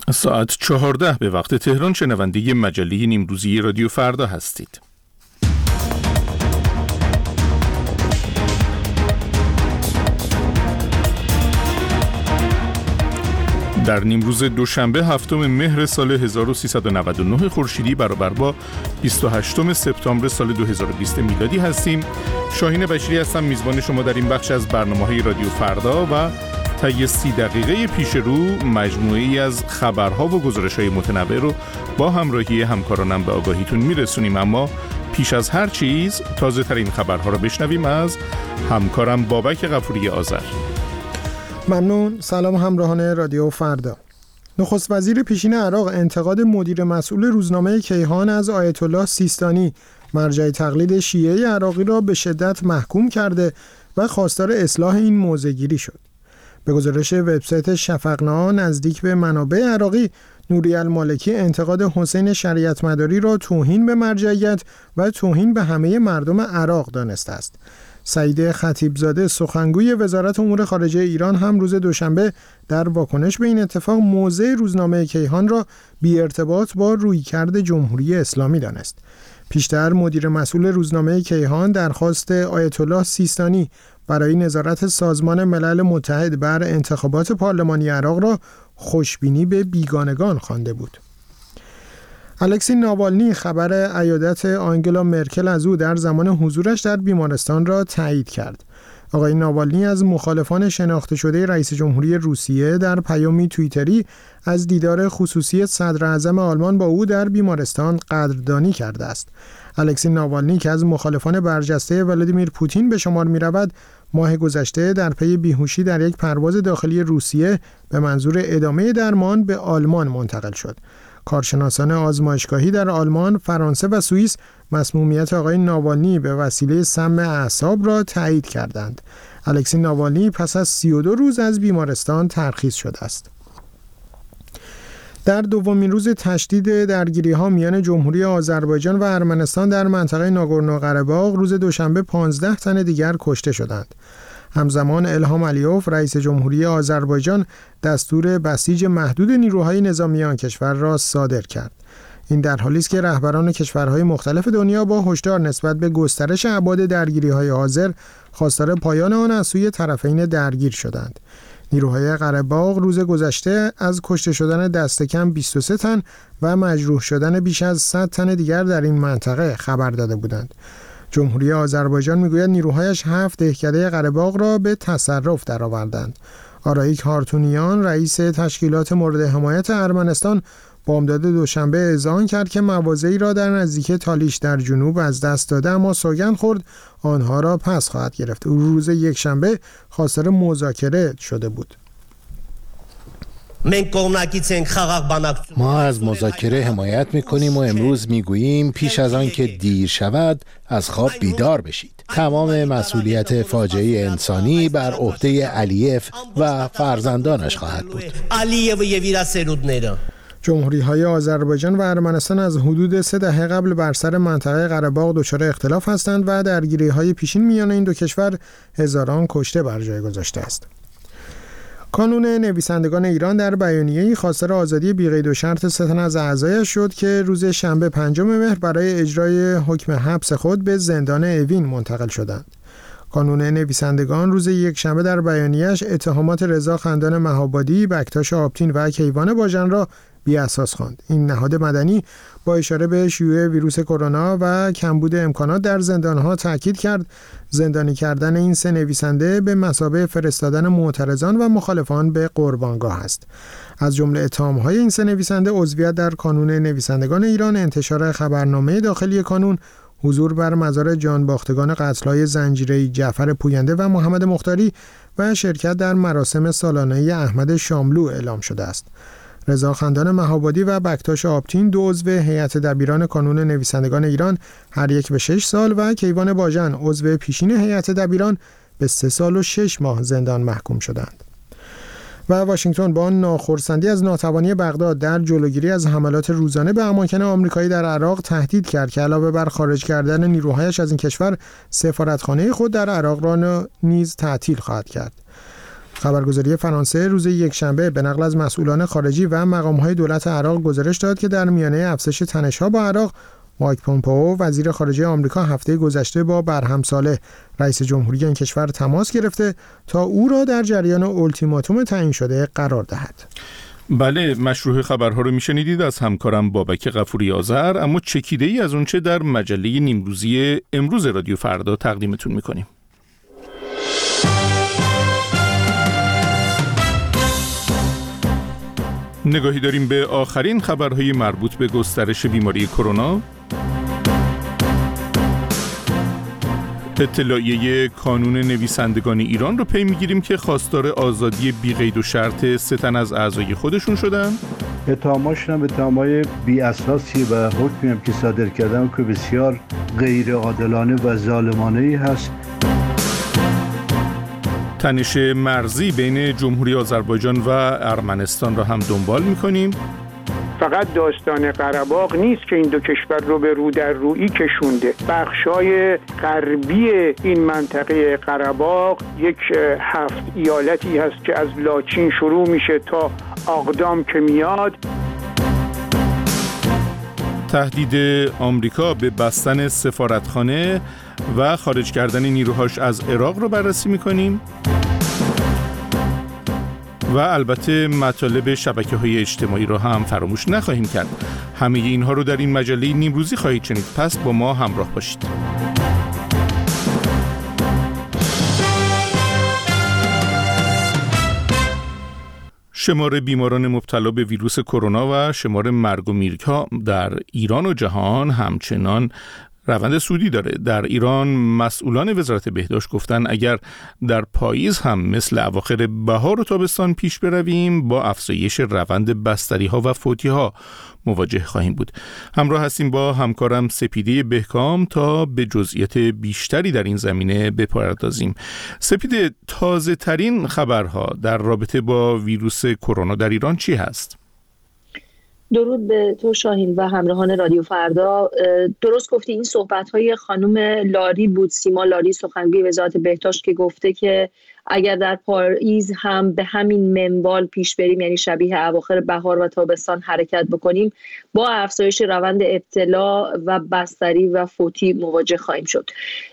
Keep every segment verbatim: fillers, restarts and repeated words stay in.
ساعت چهارده به وقت تهران شنونده مجله نیمروزی رادیو فردا هستید. در نیمروز دوشنبه هفتم مهر سال هزار و سیصد و نود و نه خورشیدی برابر با بیست و هشتم سپتامبر سال دو هزار و بیست میلادی هستیم. شاهین بشیری هستم، میزبان شما در این بخش از برنامه‌های رادیو فردا و طی سی دقیقه پیش رو مجموعه‌ای از خبرها و گزارش‌های متنوع رو با همراهی همکارانم به آگاهیتون میرسونیم. اما پیش از هر چیز تازه ترین خبرها رو بشنویم از همکارم بابک غفوری آذر. ممنون. سلام همراهان رادیو فردا. نخست وزیر پیشین عراق انتقاد مدیر مسئول روزنامه کیهان از آیت الله سیستانی، مرجع تقلید شیعه عراقی را به شدت محکوم کرده و خواستار اصلاح این موضع‌گیری شد. به گزارش وبسایت شفقنامه نزدیک به منابع عراقی، نوری المالکی انتقاد حسین شریعت مداری را توهین به مرجعیت و توهین به همه مردم عراق دانسته است. سعید خطیبزاده سخنگوی وزارت امور خارجه ایران هم روز دوشنبه در واکنش به این اتفاق موضع روزنامه کیهان را بی ارتباط با رویکرد جمهوری اسلامی دانست. پیشتر مدیر مسئول روزنامه کیهان درخواست آیت الله سیستانی برای نظارت سازمان ملل متحد بر انتخابات پارلمانی عراق را خوشبینی به بیگانگان خوانده بود. الکسی ناوالنی خبر عیادت آنگلا مرکل از او در زمان حضورش در بیمارستان را تایید کرد. آقای ناوالنی از مخالفان شناخته شده رئیس جمهوری روسیه در پیامی توییتری از دیدار خصوصی صدر اعظم آلمان با او در بیمارستان قدردانی کرده است. الکسی ناوالنی که از مخالفان برجسته ولادیمیر پوتین به شمار می رود، ماه گذشته در پی بیهوشی در یک پرواز داخلی روسیه به منظور ادامه درمان به آلمان منتقل شد. کارشناسان آزمایشگاهی در آلمان، فرانسه و سوئیس مسمومیت آقای ناوالنی به وسیله سم اعصاب را تایید کردند. الکسی ناوالنی پس از سی و دو روز از بیمارستان ترخیص شده است. در دومین روز تشدید درگیری‌ها میان جمهوری آذربایجان و ارمنستان در منطقه ناگورنو قره‌باغ، روز دوشنبه پانزده تن دیگر کشته شدند. همزمان الهام علیوف رئیس جمهوری آذربایجان دستور بسیج محدود نیروهای نظامی آن کشور را صادر کرد. این در حالی است که رهبران کشورهای مختلف دنیا با هشدار نسبت به گسترش ابعاد درگیری‌های آذر خواستار پایان آن از سوی طرفین درگیر شدند. نیروهای قره‌باغ روز گذشته از کشته شدن دست کم بیست و سه تن و مجروح شدن بیش از صد تن دیگر در این منطقه خبر داده بودند. جمهوری آذربایجان میگوید نیروهایش هفت دهکده قره‌باغ را به تصرف درآوردند. آرایک هارتونیان رئیس تشکیلات مورد حمایت ارمنستان بامداد دوشنبه اذعان کرد که مواضعی را در نزدیکی تالیش در جنوب از دست داده، اما سوگند خورد آنها را پس خواهد گرفت. او روز یکشنبه خواستار مذاکره شده بود. ما از مذاکره حمایت می‌کنیم و امروز می‌گوییم پیش از آن که دیر شود از خواب بیدار بشید. تمام مسئولیت فاجعه انسانی بر عهده علیف و فرزندانش خواهد بود. جمهوری‌های آذربایجان و ارمنستان از حدود سه دهه قبل بر سر منطقه قره‌باغ دچار اختلاف هستند و درگیری‌های پیشین میان این دو کشور هزاران کشته بر جای گذاشته است. کانون نویسندگان ایران در بیانیه‌ای خواستار آزادی بی‌قید و شرط سه تن از اعضایش شد که روز شنبه پنجم مهر برای اجرای حکم حبس خود به زندان اوین منتقل شدند. کانون نویسندگان روز یک شنبه در بیانیه‌اش اتهامات رضا خندان مهابادی، بکتاش آبتین و کیوان باژن را بی اساس خواند. این نهاد مدنی با اشاره به شیوع ویروس کرونا و کمبود امکانات در زندان‌ها تاکید کرد زندانی کردن این سه نویسنده به مثابه فرستادن معترضان و مخالفان به قربانگاه است. از جمله اتهام‌های این سه نویسنده عضویت در کانون نویسندگان ایران، انتشار خبرنامه داخلی کانون، حضور بر مزار جانباختگان قتل‌های زنجیره‌ای جعفر پوینده و محمد مختاری و شرکت در مراسم سالانه احمد شاملو اعلام شده است. رضا خندان مهابادی و بکتاش آبتین دو عضو هیئت دبیران کانون نویسندگان ایران هر یک به شش سال و کیوان باژن عضو پیشین هیئت دبیران به سه سال و شش ماه زندان محکوم شدند. و واشنگتن با ناخرسندی از ناتوانی بغداد در جلوگیری از حملات روزانه به اماکن آمریکایی در عراق تهدید کرد که علاوه بر خارج کردن نیروهایش از این کشور، سفارتخانه خود در عراق را نیز تعطیل خواهد کرد. خبرگزاری فرانسه روز یکشنبه به نقل از مسئولان خارجی و مقام‌های دولت عراق گزارش داد که در میانه افزایش تنش‌ها با عراق، مایک پومپئو وزیر خارجه آمریکا هفته گذشته با برهم صالح رئیس جمهوری این کشور تماس گرفته تا او را در جریان اولتیماتوم تعیین شده قرار دهد. بله، مشروع خبرها رو میشنیدید از همکارم بابک غفوری آذر، اما چکیده ای از اونچه در مجله نیمروزی امروز رادیو فردا تقدیمتون میکنیم. نگاهی داریم به آخرین خبرهای مربوط به گسترش بیماری کرونا. اطلاعیه کانون نویسندگان ایران رو پی میگیریم که خواستار آزادی بی قید و شرط سه تن از اعضای خودشون شدن. اتهاماشون هم اتهامای بی اساسی و حکمی هم که صادر کردن که بسیار غیر عادلانه و ظالمانه‌ای هست. تنش مرزی بین جمهوری آذربایجان و ارمنستان را هم دنبال میکنیم. فقط داستان قره‌باغ نیست که این دو کشور رو به رو در رویی کشونده. بخشای غربی این منطقه قره‌باغ یک هفت ایالتی هست که از لاچین شروع میشه تا آقدام که میاد. تهدید آمریکا به بستن سفارتخانه و خارج کردن نیروهاش از عراق رو بررسی میکنیم. و البته مطالب شبکه‌های اجتماعی رو هم فراموش نخواهیم کرد. همه اینها رو در این مجله نیمروزی خواهید شنید، پس با ما همراه باشید. شمار بیماران مبتلا به ویروس کرونا و شمار مرگ و میرگ‌ها در ایران و جهان همچنان روند سودی داره. در ایران مسئولان وزارت بهداشت گفتن اگر در پاییز هم مثل اواخر بهار و تابستان پیش برویم با افزایش روند بستری ها و فوتی ها مواجه خواهیم بود. همراه هستیم با همکارم سپیده بهکام تا به جزئیات بیشتری در این زمینه بپردازیم. سپیده، تازه ترین خبرها در رابطه با ویروس کرونا در ایران چی هست؟ درود به تو شاهین و همراهان رادیو فردا. درست گفتی، این صحبت‌های خانم لاری بود، سیما لاری، سخنگوی وزارت بهداشت، که گفته که اگر در پاییز هم به همین منوال پیش بریم، یعنی شبیه اواخر بهار و تابستان حرکت بکنیم، با افزایش روند ابتلا و بستری و فوتی مواجه خواهیم شد.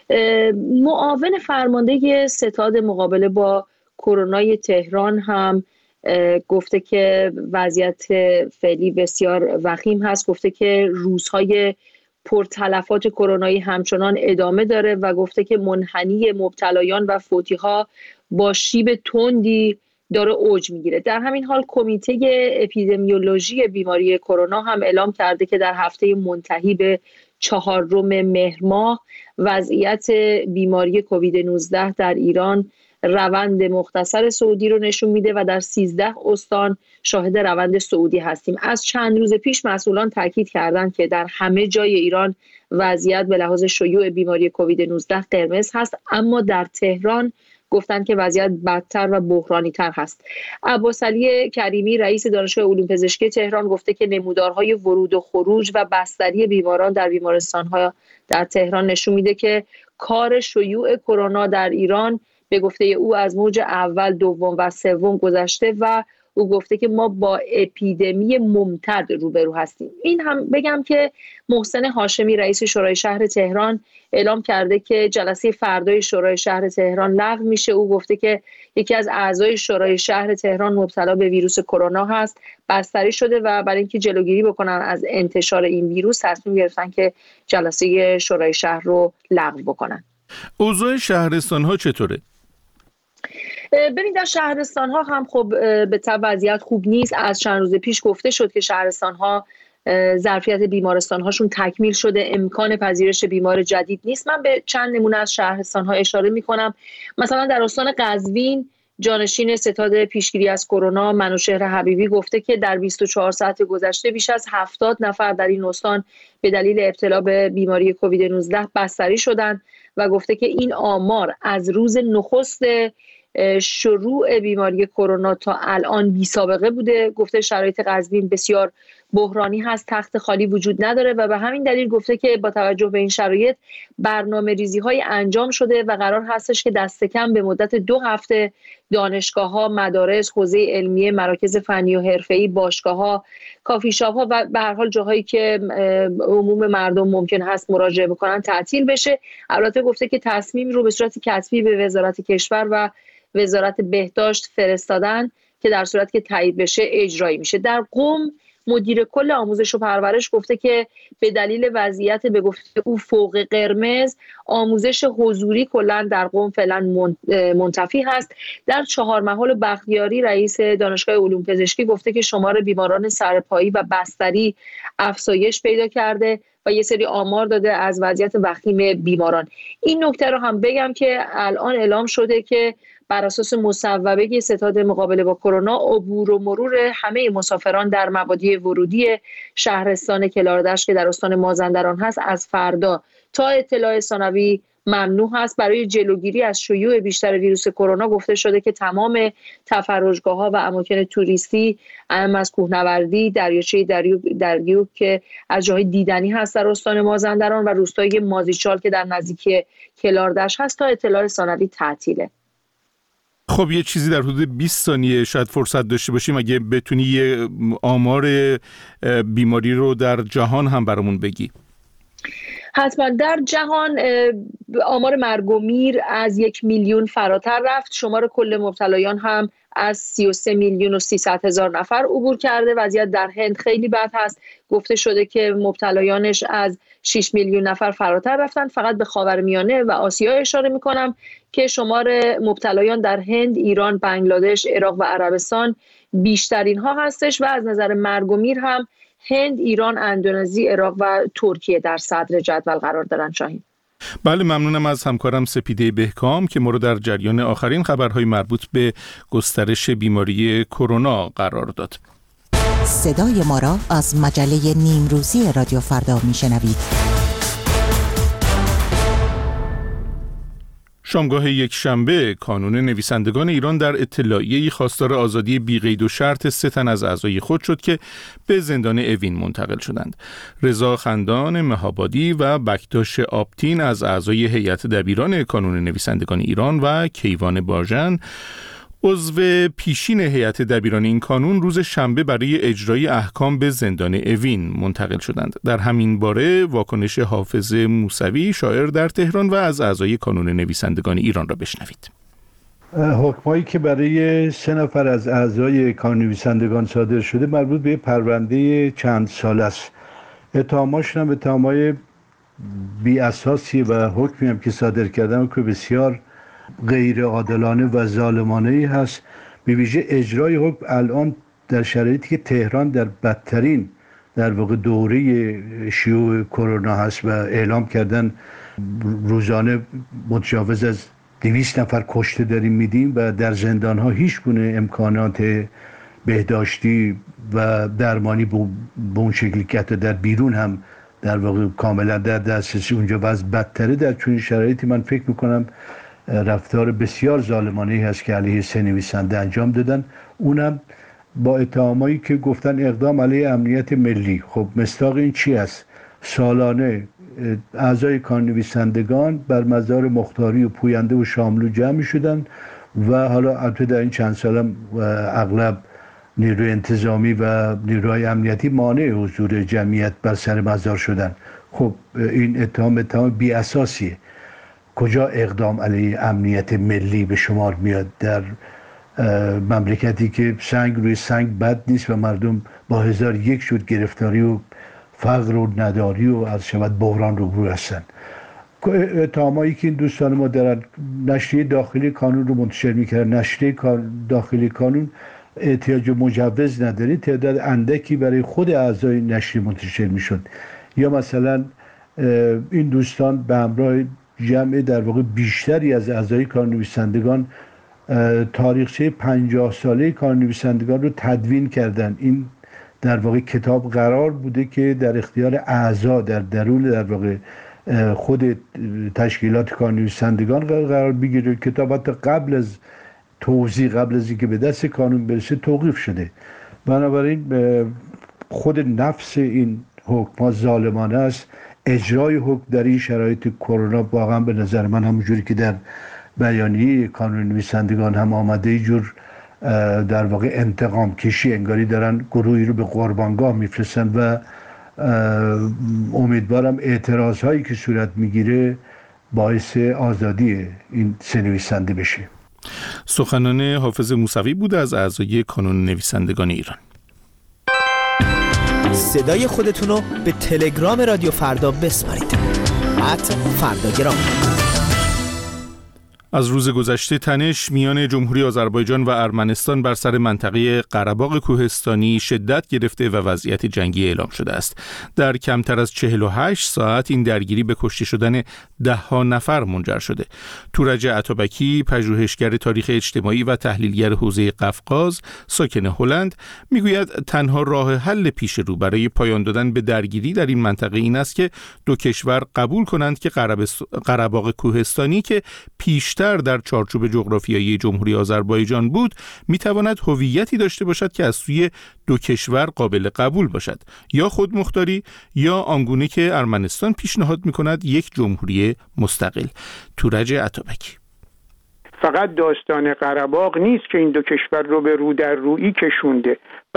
معاون فرمانده ستاد مقابله با کرونای تهران هم گفته که وضعیت فعلی بسیار وخیم هست. گفته که روزهای پرتلفات کرونایی همچنان ادامه داره و گفته که منحنی مبتلایان و فوتی‌ها با شیب تندی داره اوج میگیره. در همین حال کمیته اپیدمیولوژی بیماری کرونا هم اعلام کرده که در هفته منتهی به چهارم مهر ماه وضعیت بیماری کووید نوزده در ایران روند مختصر صعودی رو نشون میده و در سیزده استان شاهد روند صعودی هستیم. از چند روز پیش مسئولان تاکید کردند که در همه جای ایران وضعیت به لحاظ شیوع بیماری کووید نوزده قرمز هست، اما در تهران گفتند که وضعیت بدتر و بحرانی تر هست. عباس علی کریمی رئیس دانشگاه علوم پزشکی تهران گفته که نمودارهای ورود و خروج و بستری بیماران در بیمارستان‌ها در تهران نشون میده که کار شیوع کرونا در ایران به گفته او از موج اول، دوم و سوم گذشته و او گفته که ما با اپیدمی ممتد روبرو هستیم. این هم بگم که محسن هاشمی رئیس شورای شهر تهران اعلام کرده که جلسه فردای شورای شهر تهران لغو میشه. او گفته که یکی از اعضای شورای شهر تهران مبتلا به ویروس کرونا هست، بستری شده و برای اینکه جلوگیری بکنن از انتشار این ویروس تصمیم گرفتن که جلسه شورای شهر رو لغو بکنن. اوضاع شهرستان‌ها چطوره؟ ببین، در شهرستان ها هم خب به طب وضعیت خوب نیست. از چند روز پیش گفته شد که شهرستان ها ظرفیت بیمارستان هاشون تکمیل شده، امکان پذیرش بیمار جدید نیست. من به چند نمونه از شهرستان ها اشاره می کنم. مثلا در استان قزوین جانشین ستاد پیشگیری از کرونا منوشهر حبیبی گفته که در بیست و چهار ساعت گذشته بیش از هفتاد نفر در این استان به دلیل ابتلا به بیماری کووید نوزده بستری شدند و گفته که این آمار از روز نخست شروع بیماری کرونا تا الان بی سابقه بوده. گفته شرایط قزوین بسیار بحرانی هست، تخت خالی وجود نداره و به همین دلیل گفته که با توجه به این شرایط برنامه ریزی های انجام شده و قرار هستش که دست کم به مدت دو هفته دانشگاه ها، مدارس، حوزه علمیه، مراکز فنی و حرفه‌ای، باشگاه ها، کافی شاپ ها و به هر حال جاهایی که عموم مردم ممکن هست مراجعه بکنن تعطیل بشه. البته گفته که تصمیم رو به صورت کتبی به وزارت کشور و وزارت بهداشت فرستادن که در صورت که تایید بشه اجرایی میشه. در قم مدیر کل آموزش و پرورش گفته که به دلیل وضعیت به گفته او فوق قرمز آموزش حضوری کلا در قم فعلا منتفی هست. در چهارمحال بختیاری رئیس دانشگاه علوم پزشکی گفته که شمار بیماران سرپایی و بستری افزایش پیدا کرده و یه سری آمار داده از وضعیت وخیم بیماران. این نکته رو هم بگم که الان اعلام شده که بر اساس مصوبه ستاد مقابله با کرونا عبور و مرور همه مسافران در مبادی ورودی شهرستان کلاردشت که در استان مازندران هست از فردا تا اطلاع ثانوی ممنوع هست. برای جلوگیری از شیوع بیشتر ویروس کرونا گفته شده که تمام تفرجگاه‌ها و اماکن توریستی اهم از کوهنوردی، دریاچه دریوک که از جاهای دیدنی هست در استان مازندران و روستای مازیچال که در نزدیکی کلاردشت هست تا اطلاع ثانوی تعطیله. خب یه چیزی در حدود بیست ثانیه شاید فرصت داشته باشیم اگه بتونی یه آمار بیماری رو در جهان هم برامون بگی. حتما. در جهان آمار مرگ و میر از یک میلیون فراتر رفت. شمار کل مبتلایان هم از سی و سه میلیون و سیصد هزار نفر عبور کرده. وضعیت در هند خیلی بد هست. گفته شده که مبتلایانش از شش میلیون نفر فراتر رفتن. فقط به خاورمیانه و آسیا اشاره میکنم که شمار مبتلایان در هند، ایران، بنگلادش، عراق و عربستان بیشترین ها هستش و از نظر مرگ و میر هم هند، ایران، اندونزی، عراق و ترکیه در صدر جدول قرار دارن. شاهین. بله، ممنونم از همکارم سپیده بهکام که ما رو در جریان آخرین خبرهای مربوط به گسترش بیماری کرونا قرار داد. صدای ما را از مجله نیمروزی رادیو فردا میشنوید. شامگاه یک شنبه کانون نویسندگان ایران در اطلاعیه‌ای خواستار آزادی بی‌قید و شرط سه تن از اعضای خود شد که به زندان اوین منتقل شدند. رضا خندان مهابادی و بکتاش آبتین از اعضای هیئت دبیران کانون نویسندگان ایران و کیوان باژن عضو پیشین هیئت دبیران این کانون روز شنبه برای اجرای احکام به زندان اوین منتقل شدند. در همین باره واکنش حافظ موسوی شاعر در تهران و از اعضای کانون نویسندگان ایران را بشنوید. حکمایی که برای سه نفر از اعضای کانون نویسندگان صادر شده مربوط به پرونده چند سال است. اتهاماشون هم اتهامای بی اساسی و حکمی هم که صادر کردن که بسیار غیر عادلانه و ظالمانه ای هست. به ویژه اجرای حکم الان در شرایطی که تهران در بدترین در واقع دوره شیوع کرونا هست و اعلام کردن روزانه متجاوز از دویست نفر کشته داریم میدیم و در زندان ها هیچ گونه امکانات بهداشتی و درمانی به اون شکلی که در بیرون هم در واقع کاملا در دسترسی اونجا وضع بدتره. در چنین شرایطی من فکر میکنم رفتار بسیار ظالمانه‌ای هست که علیه سه نویسنده انجام دادن، اونم با اتهامایی که گفتن اقدام علیه امنیت ملی. خب مصداق این چی است؟ سالانه اعضای کانون نویسندگان بر مزار مختاری و پوینده و شاملو جمع شدن و حالا البته در این چند سال هم اغلب نیروی انتظامی و نیروهای امنیتی مانع حضور جمعیت بر سر مزار شدن. خب این اتهام اتهام بی اساسیه. کجا اقدام علیه امنیت ملی به شمار میاد در مملکتی که سنگ روی سنگ بد نیست و مردم با هزار یک شد گرفتاری و فقر و نداری و از شود بحران روبرو هستن. اتهامایی که این دوستان ما دارن نشریه داخلی کانون رو منتشر میکردن. نشریه داخلی کانون احتیاج مجوز نداره، تعداد اندکی برای خود اعضای نشریه منتشر میشد. یا مثلا این دوستان به همراه جمع در واقع بیشتری از اعضای کانون نویسندگان تاریخچه پنجاه ساله کانون نویسندگان رو تدوین کردن. این در واقع کتاب قرار بوده که در اختیار اعضا در درون در واقع خود تشکیلات کانون نویسندگان قرار بگیره. کتاب حتی قبل از توزیع قبل از اینکه به دست کانون برسه توقیف شده. بنابراین خود نفس این حکم ظالمانه است. اجرای حکم در این شرایط کرونا واقعا به نظر من همونجوری که در بیانیه کانون نویسندگان هم آمده یه جور در واقع انتقام کشی، انگاری دارن گروهی رو به قربانگاه میفرستن و امیدوارم اعتراض هایی که صورت میگیره باعث آزادی این سه نویسنده بشه. سخنان حافظ موسوی بود از اعضای کانون نویسندگان ایران. صدای خودتون رو به تلگرام رادیو فردا بسپارید. ات فرداگرام. از روز گذشته تنش میان جمهوری آذربایجان و ارمنستان بر سر منطقه قره‌باغ کوهستانی شدت گرفته و وضعیت جنگی اعلام شده است. در کمتر از چهل و هشت ساعت این درگیری به کشته شدن ده ها نفر منجر شده. تورج عطابکی، پژوهشگر تاریخ اجتماعی و تحلیلگر حوزه قفقاز، ساکن هلند، میگوید تنها راه حل پیش رو برای پایان دادن به درگیری در این منطقه این است که دو کشور قبول کنند که قره‌باغ کوهستانی که پیشتر در چارچوب جغرافیایی جمهوری آذربایجان بود میتواند هویتی داشته باشد که از سوی دو کشور قابل قبول باشد، یا خودمختاری یا آنگونه که ارمنستان پیشنهاد میکند یک جمهوری مستقل. تورج عطابکی: فقط داستان قره‌باغ نیست که این دو کشور رو به رو در رویی کشونده.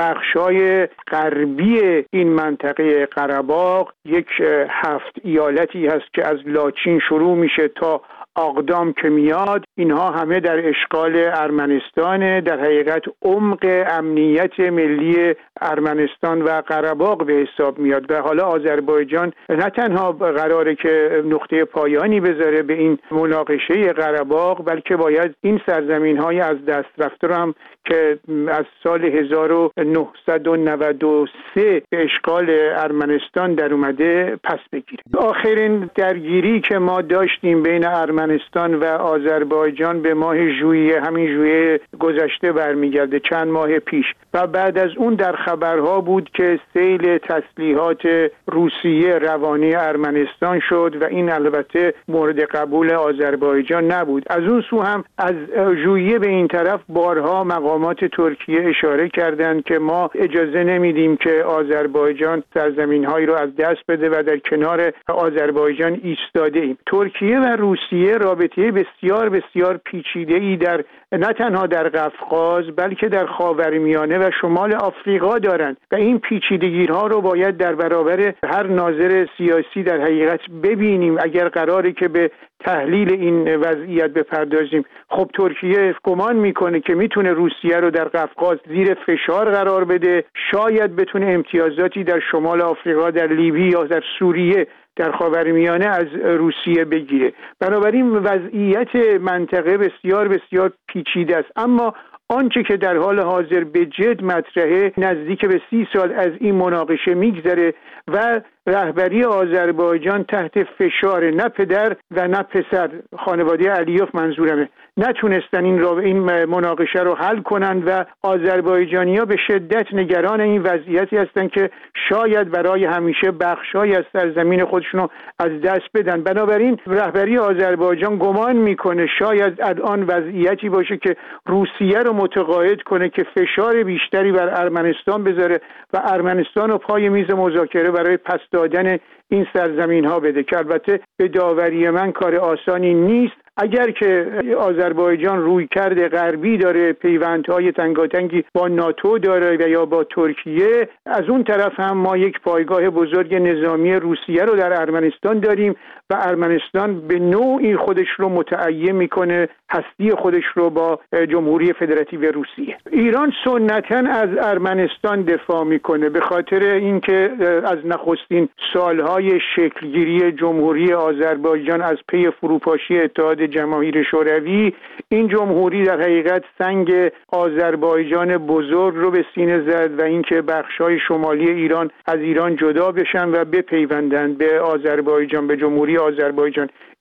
بخشای غربی این منطقه قره‌باغ یک هفت ایالتی هست که از لاچین شروع میشه تا اقدام که میاد، اینها همه در اشغال ارمنستان. در حقیقت عمق امنیت ملی ارمنستان و قره‌باغ به حساب میاد و حالا آذربایجان نه تنها قراره که نقطه پایانی بذاره به این مناقشه قره‌باغ، بلکه باید این سرزمین‌های از دست رفته رو هم که از سال هزار و نهصد و نود و سه به اشغال ارمنستان در اومده پس بگیره. آخرین درگیری که ما داشتیم بین ارمنستان و آذربایجان به ماه ژوئیه، همین ژوئیه گذشته برمیگرده، چند ماه پیش، و بعد از اون در خبرها بود که سیل تسلیحات روسیه روانه ارمنستان شد و این البته مورد قبول آذربایجان نبود. از اون سو هم از ژوئیه به این طرف بارها مقامات ترکیه اشاره کردند که ما اجازه نمیدیم که آذربایجان سرزمین‌هایی رو از دست بده و در کنار آذربایجان ایستاده ایم. ترکیه و روسیه رابطه بسیار بسیار پیچیده‌ای در نه تنها در قفقاز بلکه در خاورمیانه و شمال آفریقا دارند و این پیچیدگی‌ها رو باید در برابر هر ناظر سیاسی در حقیقت ببینیم اگر قراره که به تحلیل این وضعیت بپردازیم. خب ترکیه گمان میکنه که میتونه روسیه رو در قفقاز زیر فشار قرار بده، شاید بتونه امتیازاتی در شمال آفریقا، در لیبی یا در سوریه، در خاورمیانه از روسیه بگیره. بنابراین وضعیت منطقه بسیار بسیار پیچیده است. اما آنچه که در حال حاضر به جد مطرحه، نزدیک به سی سال از این مناقشه میگذره و رهبری آذربایجان تحت فشار، نه پدر و نه پسر، خانواده علیوف منظورمه، نتونستن این را این مناقشه رو حل کنند و آذربایجانی‌ها به شدت نگران این وضعیتی هستند که شاید برای همیشه بخشای از سرزمین خودشون رو از دست بدن. بنابراین رهبری آذربایجان گمان میکنه شاید الان وضعیتی باشه که روسیه رو متقاعد کنه که فشار بیشتری بر ارمنستان بذاره و ارمنستان رو پای میز مذاکره برای پس دادن این سرزمین ها بده، که البته به داوری من کار آسانی نیست. اگر که آذربایجان رویکرد غربی داره، پیوندهای تنگاتنگی با ناتو داره و یا با ترکیه، از اون طرف هم ما یک پایگاه بزرگ نظامی روسیه رو در ارمنستان داریم و ارمنستان به نوعی خودش رو متعین میکنه، هستی خودش رو با جمهوری فدراتیو روسیه. ایران سنتاً از ارمنستان دفاع میکنه به خاطر اینکه از نخستین سالهای شکلگیری جمهوری آذربایجان از پی فروپاشی اتحاد جماهیر شوروی، این جمهوری در حقیقت سنگ آذربایجان بزرگ رو به سینه زد و اینکه بخش‌های شمالی ایران از ایران جدا بشن و بپیوندند به آذربایجان، به جمهوری آذربایجان.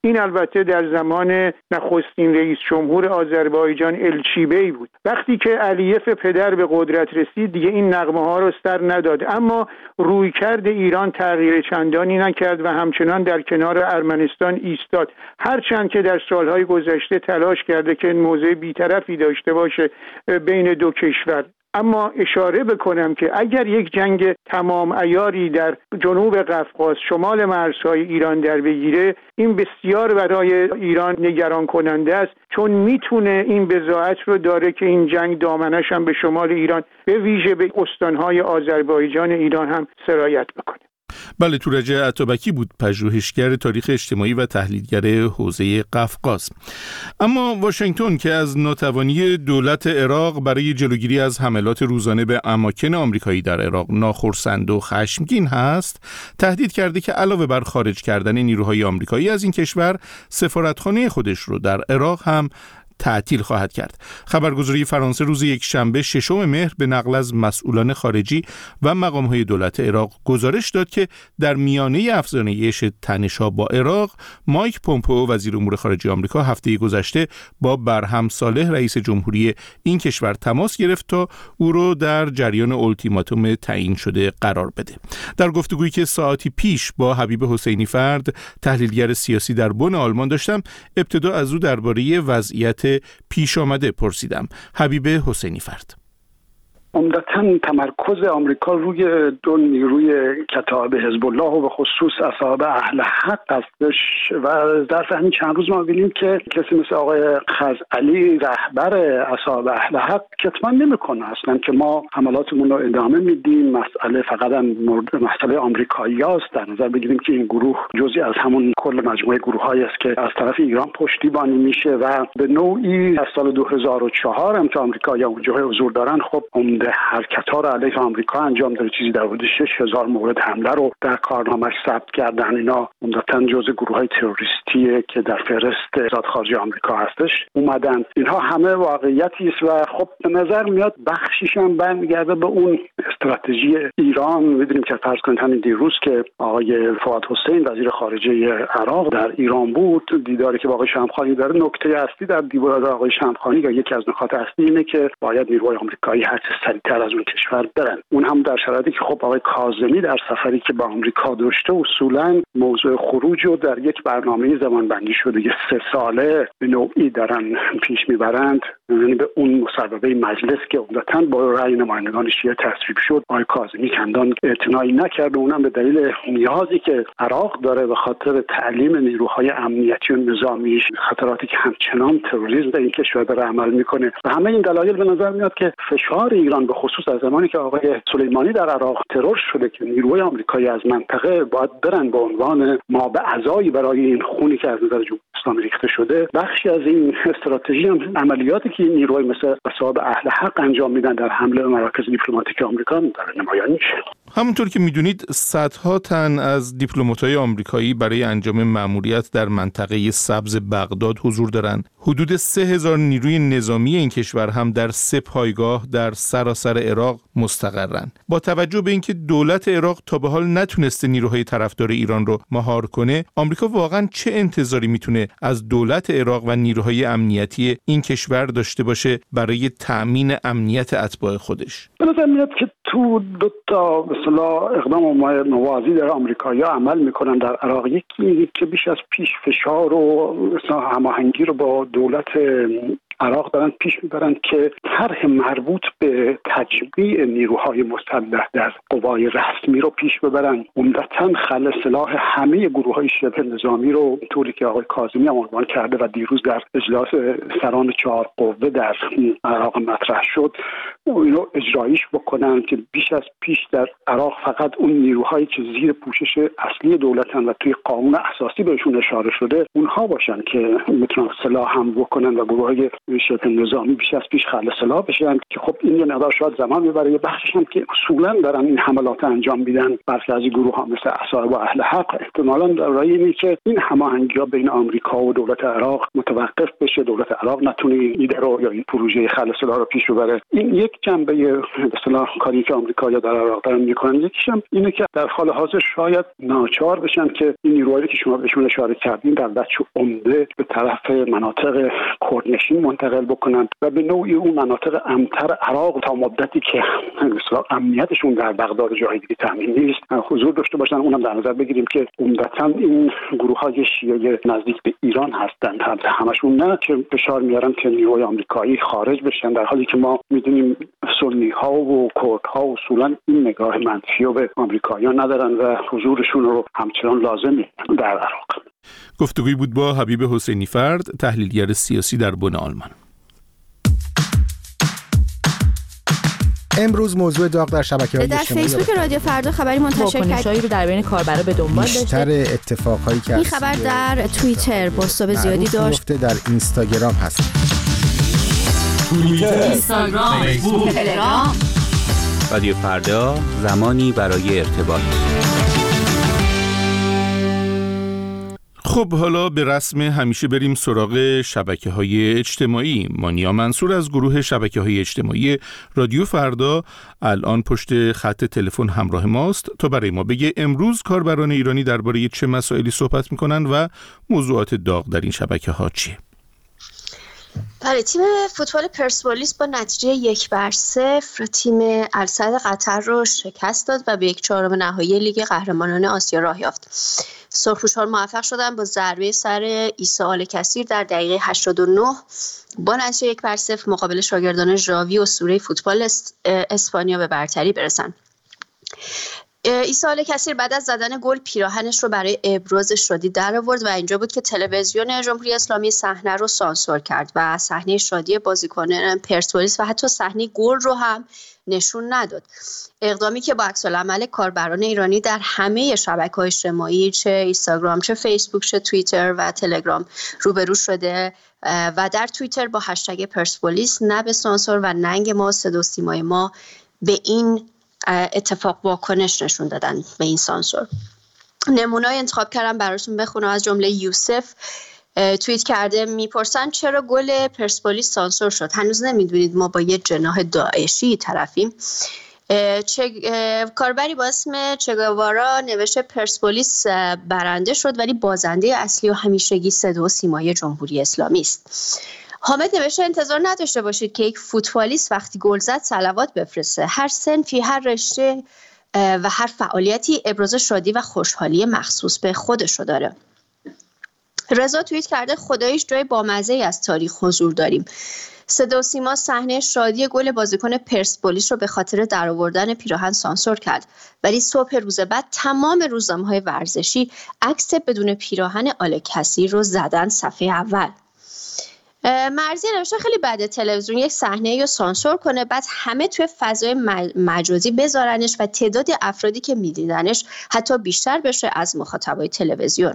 این البته در زمان نخستین رئیس جمهور آذربایجان الچیبی بود. وقتی که علیف پدر به قدرت رسید دیگه این نغمه ها رو سر نداد، اما رویکرد ایران تغییر چندانی نکرد و همچنان در کنار ارمنستان ایستاد، هرچند که در سالهای گذشته تلاش کرده که موضع بی‌طرفی داشته باشه بین دو کشور. اما اشاره بکنم که اگر یک جنگ تمام عیاری در جنوب قفقاز شمال مرزهای ایران در بگیره، این بسیار برای ایران نگران کننده است، چون میتونه این بضاعت رو داره که این جنگ دامنش هم به شمال ایران به ویژه به استانهای آذربایجان ایران هم سرایت بکنه. بله، تورج عطابکی بود، پژوهشگر تاریخ اجتماعی و تحلیلگر حوزه قفقاز. اما واشنگتن که از ناتوانی دولت عراق برای جلوگیری از حملات روزانه به اماکن آمریکایی در عراق ناخرسند و خشمگین هست، تهدید کرده که علاوه بر خارج کردن نیروهای آمریکایی از این کشور، سفارتخانه خودش رو در عراق هم تعطیل خواهد کرد. خبرگزاری فرانسه روز یک شنبه ششم مهر به نقل از مسئولان خارجی و مقام‌های دولت عراق گزارش داد که در میانه افزایش تنش‌ها با عراق، مایک پومپئو وزیر امور خارجه آمریکا هفته گذشته با برهم صالح رئیس جمهوری این کشور تماس گرفت تا او را در جریان اولتیماتوم تعیین شده قرار بده. در گفتگویی که ساعتی پیش با حبیب حسینی فرد، تحلیلگر سیاسی در بن آلمان داشتم، ابتدا از او درباره وضعیت پیش آمده پرسیدم. حبیب حسینی فرد: عمدتاً تمرکز آمریکا روی دو نیروی کتایب حزب الله و به خصوص اصحاب اهل حق هستش و در همین چند روز ما ببینیم که کسی مثل آقای خزعلی رهبر اصحاب اهل حق کتمان نمیکنه اصلا که ما حملاتمون رو ادامه میدیم، مسئله فقط مورد مسئله آمریکایی‌هاست. در نظر بگیریم که این گروه جزئی از همون کل مجموعه گروه‌هایی است که از طرف ایران پشتیبانی میشه و به نوعی از سال دو هزار و چهار هم که آمریکایی‌ها اونجا حضور دارن، خب حرکت‌ها رو علیه آمریکا انجام داده. چیزی در حدود شش هزار مورد حمله رو در کارنامه‌اش ثبت کردن. اینا عمدتاً جزء گروه‌های تروریستیه که در فهرست وزارت خارجه آمریکا هستش اومدن. اینها همه واقعیتی است و خب به نظر میاد بخشیش هم برمیگرده به اون استراتژی ایران. می‌دونیم که فرض کنید همین دیروز که آقای فؤاد حسین وزیر خارجه عراق در ایران بود، دیداری که با آقای شمخانی داره، نکته اصلی در دیدار آقای شمخانی یا یکی از نکات اصلی اینه که باید نیروهای آمریکایی هر چه سریع‌تر از اون کشور برن. اون هم در شرایطی که خب آقای کاظمی در سفری که با آمریکا داشته اصولاً موضوع خروج رو در یک برنامه زمانبندی شده یه سه ساله به نوعی دارن پیش میبرند، یعنی به اون مصوبه مجلس که عمدتاً با رأی نمایندگان شیعه تصویب شد، آقای کاظمی چندان اعتنایی نکرد. اونم به دلیل نیازی که عراق داره به خاطر تعلیم نیروهای امنیتی و نظامیش، خطراتی که همچنان تروریسم در این کشور داره عمل میکنه و همه این دلایل به نظر میاد که فشار ایران به خصوص از زمانی که آقای سلیمانی در عراق ترور شده که نیروهای آمریکایی از منطقه باید برن به عنوان مابعضایی برای این خونی که از نظر جمهوری اسلامی ریخته شده، بخشی از این استراتژی هم عملیاتی که نیروهای مثل اصحاب اهل حق انجام میدن در حمله به مراکز دیپلماتیک آمریکا در نمایان میشه. همونطور که میدونید صدها تن از دیپلمات‌های آمریکایی برای انجام مأموریت در منطقه سبز بغداد حضور دارند. حدود سه هزار نیروی نظامی این کشور هم در سه پایگاه در سراسر عراق مستقرن. با توجه به اینکه دولت عراق تا به حال نتونسته نیروهای طرفدار ایران رو مهار کنه، آمریکا واقعا چه انتظاری میتونه از دولت عراق و نیروهای امنیتی این کشور داشته باشه برای تأمین امنیت اتباع خودش؟ به نظر میاد که تو دو تا مثلا اقدام موازی در آمریکایی‌ها عمل میکنن در عراق. یکی که بیش از پیش فشار و هماهنگی رو با دولت عراق دارن پیش میبرن که طرح مربوط به تجمیع نیروهای مسلح در قوای رسمی رو پیش ببرن، عمدتاً خلع سلاح همه گروه‌های شبه نظامی رو، طوری که آقای کاظمی هم عنوان کرده و دیروز در اجلاس سران چهار قوه در عراق مطرح شد، اینو اجرایش بکنن که بیش از پیش در عراق فقط اون نیروهایی که زیر پوشش اصلی دولتن و توی قانون اساسی بهشون اشاره شده اونها باشن که میتونن سلاح هم بکنن و گروه‌های شبه نظامی بیش از پیش خلع سلاح بشن که خب این یه مقدار شاید زمان میبره. یه بخشش هم که اصولا دارن این حملات انجام میدن برخی از گروه ها مثل اصحاب و اهل حق، احتمالاً در راه اینه که این هماهنگی‌ها بین آمریکا و دولت عراق متوقف بشه، دولت عراق نتونه ایده رو یا این پروژه خلع سلاح رو پیش ببره. این یک جنبه به اصطلاح کاری که آمریکایی‌ها در عراق دارن میکنن. یکیش هم اینه که در حال حاضر شاید ناچار بشن که این نیروهایی که شما بهشون اشاره کردین در بچه عمده به طرف مناطق کردنشین منتقل بکنن و به نوعی اون مناطق امن‌تر عراق تا مدتی که مثلا امنیتشون در بغداد جای دیگه تامین نیست حضور داشته باشن. اونم در نظر بگیریم که عمدتاً این گروه‌های شیعه نزدیک به ایران هستند، همشون نه که فشار میارن که نیروهای آمریکایی خارج بشن، در حالی که ما میدونیم سنی‌ها و کردها اصولاً این نگاه منفی رو به آمریکایی‌ها ندارن و حضورشون رو همچنان لازمه در عراق. گفتگوی بود با حبیب حسینی فرد، تحلیلگر سیاسی در بن آلمان. امروز موضوع داغ در شبکه‌های در اجتماعی فیسبوک رادیو فردا خبری منتشر کرد رو در بین کاربرا به دنبال داشته. بیشتر اتفاقهایی که این خبر در توییتر بازتاب زیادی داشت. در اینستاگرام هست. توییتر، اینستاگرام، فیسبوک، تلگرام. رادیو فردا، زمانی برای ارتباط. خب حالا به رسم همیشه بریم سراغ شبکه‌های اجتماعی. مانیا منصور از گروه شبکه‌های اجتماعی رادیو فردا الان پشت خط تلفن همراه ماست تا برای ما بگه امروز کاربران ایرانی درباره چه مسائلی صحبت می‌کنن و موضوعات داغ در این شبکه‌ها چیه؟ بله، تیم فوتبال پرسپولیس با نتیجه یک بر صفر تیم السد قطر رو شکست داد و به یک چهارم نهایی لیگ قهرمانان آسیا راه یافت. سرخپوشان موفق شدن با ضربه سر عیسی آل کثیر در دقیقه هشتاد و نه با نتیجه یک بر صفر مقابل شاگردان ژاوی اسطوره فوتبال اسپانیا به برتری برسن. عیسی آل کثیر بعد از زدن گل پیراهنش رو برای ابراز شادی در آورد و اینجا بود که تلویزیون جمهوری اسلامی صحنه رو سانسور کرد و صحنه شادی بازیکنان پرسپولیس و حتی صحنه گل رو هم نشون نداد. اقدامی که با عکس‌العمل کاربران ایرانی در همه شبکه‌های اجتماعی چه اینستاگرام، چه فیسبوک، چه توییتر و تلگرام روبرو شده و در توییتر با هشتگ پرسپولیس نه به سانسور و ننگ ما صدا و سیمای ما به این اتفاق واکنش نشون دادن به این سانسور. نمونه‌ای انتخاب کردم براتون بخونم. از جمله یوسف توییت کرده میپرسن چرا گل پرسپولیس سانسور شد؟ هنوز نمیدونید ما با یه جناح داعشی طرفیم؟ چه کاربری با اسم چگوارا نوشته پرسپولیس برنده شد ولی بازنده اصلی و همیشگی صدا و سیمای جمهوری اسلامی است. حامد نوشته انتظار نداشته باشید که یک فوتبالیست وقتی گل زد صلوات بفرسته. هر سنفی، هر رشته و هر فعالیتی ابراز شادی و خوشحالی مخصوص به خودشو داره. رضا توییت کرده خداییش جای بامزه‌ای از تاریخ حضور داریم. صدا و سیما صحنه شادی گل بازیکن پرسپولیس رو به خاطر درآوردن پیراهن سانسور کرد، ولی صبح روز بعد تمام روزنامه‌های ورزشی عکس بدون پیراهن آل کثیر رو زدن صفحه اول. مرزی نوشته خیلی بده تلویزیون یک صحنه رو سانسور کنه بعد همه توی فضای مجازی بذارنش و تعداد افرادی که می‌دیدنش حتی بیشتر بشه از مخاطبای تلویزیون.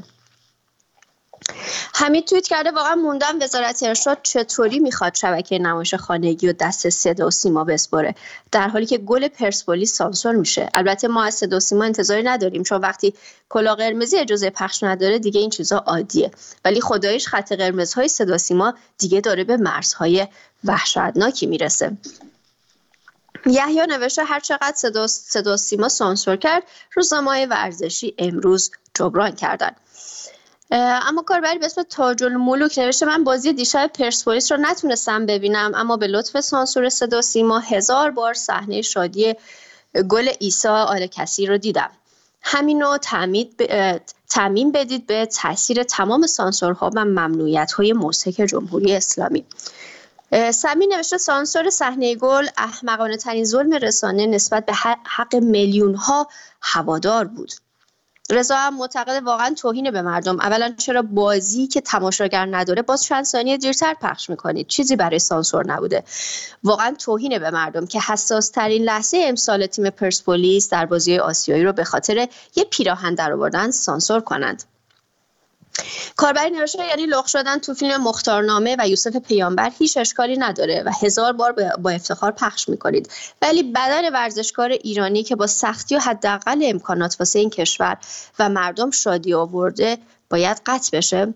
حمید توییت کرده واقعا موندم وزارت ارشاد چطوری میخواد شبکه نمایش خانگی و دست صدا و سیما بسپره در حالی که گل پرسپولیس سانسور میشه. البته ما از صدا و سیما انتظاری نداریم چون وقتی کلاه قرمزی اجازه پخش نداره دیگه این چیزا عادیه، ولی خداییش خط قرمزهای صدا و سیما دیگه داره به مرزهای وحشتناکی میرسه. یحیی نوشته هر چقدر صدا صدا و سیما سانسور کرد روزنامه‌های ورزشی امروز جبران کردن. اما کاربری به اسم تاج الملوک نوشته من بازی دیشب پرسپولیس رو نتونستم ببینم اما به لطف سانسور صدا و سیما هزار بار صحنه شادی گل عیسی آل کثیر رو دیدم. همینو تعمیم بدید به تاثیر تمام سانسورها و ممنوعیت‌های موسیقی جمهوری اسلامی. سمی نوشته سانسور صحنه گل احمقانه ترین ظلم رسانه نسبت به حق میلیون ها هوادار بود. رضا هم معتقد واقعا توهین به مردم. اولا چرا بازی که تماشاگر نداره باز چند ثانیه دیرتر پخش میکنید؟ چیزی برای سانسور نبوده. واقعا توهین به مردم که حساس ترین لحظه امسال تیم پرسپولیس در بازی آسیایی رو به خاطر یه پیراهن درآوردن سانسور کنند. کاربری نوشته یعنی لغ شدن تو فیلم مختارنامه و یوسف پیامبر هیچ اشکالی نداره و هزار بار با افتخار پخش میکنید، ولی بدن ورزشکار ایرانی که با سختی و حداقل امکانات واسه این کشور و مردم شادی آورده باید قطع بشه.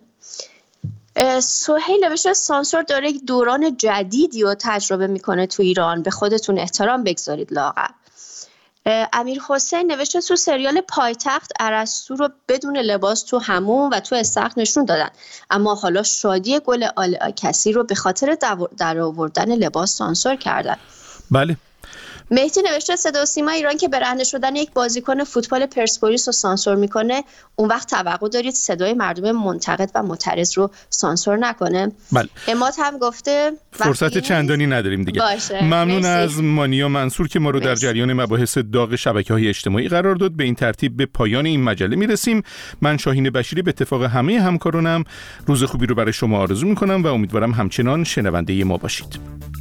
سهیل نوشته سانسور داره یک دوران جدیدی رو تجربه میکنه تو ایران، به خودتون احترام بگذارید لاغر. امیر حسین نوشته تو سریال پایتخت ارسطو رو بدون لباس تو حموم و تو استخر نشون دادن، اما حالا شادی گل آل کسی رو به خاطر در آوردن لباس سانسور کردن. بله. مهدی نوشته صدا و سیما ایران که برهنه شدن یک بازیکن فوتبال پرسپولیس رو سانسور میکنه، اون وقت توقع دارید صدای مردم منتقد و معترض رو سانسور نکنه؟ بله. اماد هم گفته فرصت چندانی نداریم دیگه. باشه. ممنون مرسی. از مانیا منصور که ما رو در مرسی. جریان مباحث داغ شبکه‌های اجتماعی قرار داد. به این ترتیب به پایان این مجله میرسیم. من شاهین بشیری به اتفاق همه همکارانم روز خوبی رو برای شما آرزو میکنم و امیدوارم همچنان شنونده ما باشید.